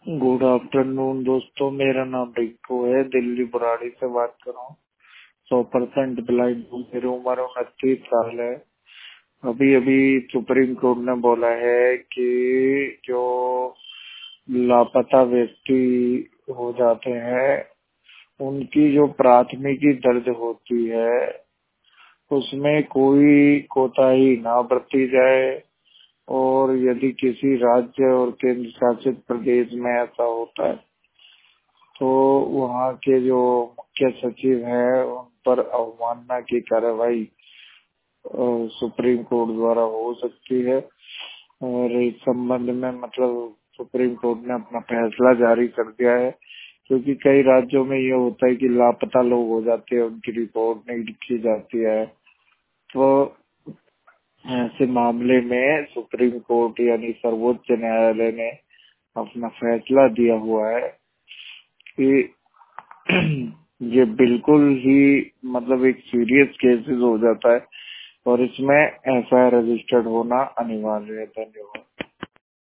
Good afternoon दोस्तों, मेरा नाम रिंकू है। दिल्ली बुराड़ी से बात कर रहा हूँ। 100% ब्लाइंड हूँ। मेरी उम्र 29 साल है। अभी अभी सुप्रीम कोर्ट ने बोला है कि जो लापता व्यक्ति हो जाते हैं उनकी जो प्राथमिकी दर्ज होती है उसमें कोई कोताही ना बरती जाए, और यदि किसी राज्य और केंद्र शासित प्रदेश में ऐसा होता है तो वहाँ के जो मुख्य सचिव हैं उन पर अवमानना की कार्रवाई सुप्रीम कोर्ट द्वारा हो सकती है। और इस संबंध में मतलब सुप्रीम कोर्ट ने अपना फैसला जारी कर दिया है, क्योंकि कई राज्यों में ये होता है कि लापता लोग हो जाते हैं, उनकी रिपोर्ट नहीं लिखी जाती है। तो ऐसे मामले में सुप्रीम कोर्ट यानी सर्वोच्च न्यायालय ने अपना फैसला दिया हुआ है कि ये बिल्कुल ही मतलब एक सीरियस केसेस हो जाता है और इसमें एफआईआर रजिस्टर्ड होना अनिवार्य है। धन्यवाद।